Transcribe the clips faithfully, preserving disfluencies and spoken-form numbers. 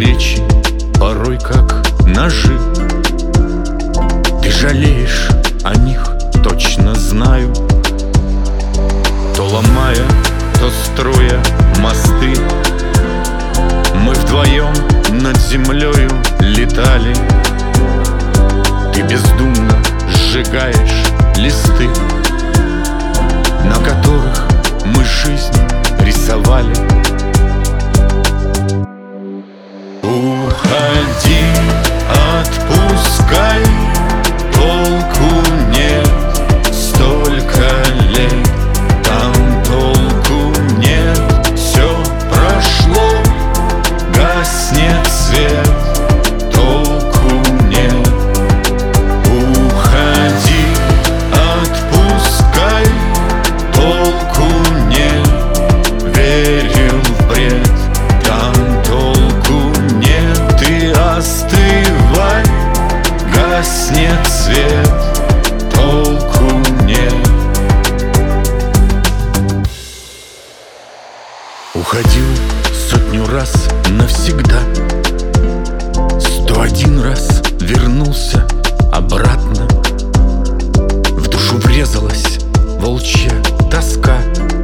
речи порой как ножи. Ты жалеешь о них, точно знаю. То ломая, то строя мосты, мы вдвоем над землею летали. Ты бездумно сжигаешь листы, на которых мы жизнь рисовали. Уходи, отпускай, толку нет, столько лет, там толку нет, все прошло, гаснет свет, толку нет. Уходи, отпускай, толку нет, верил в бред, там толку нет. Ты остывай, гаснет свет, толку нет. Уходил сотню раз навсегда, сто один раз вернулся обратно. В душу врезалась волчья тоска,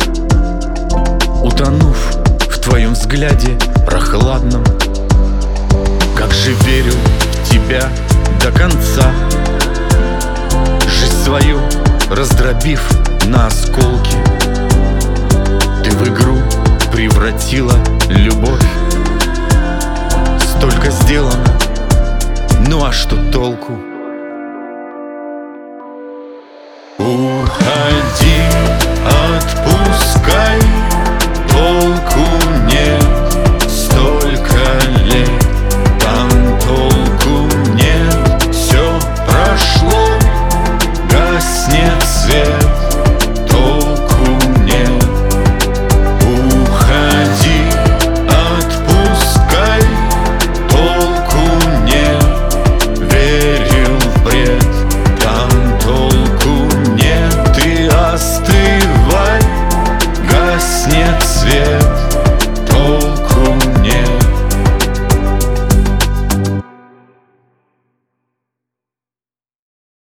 утонув в твоем взгляде прохладном. Как же верил в тебя до конца, жизнь свою раздробив на осколки. Ты в игру превратила любовь. Столько сделано, ну а что толку? Уходи,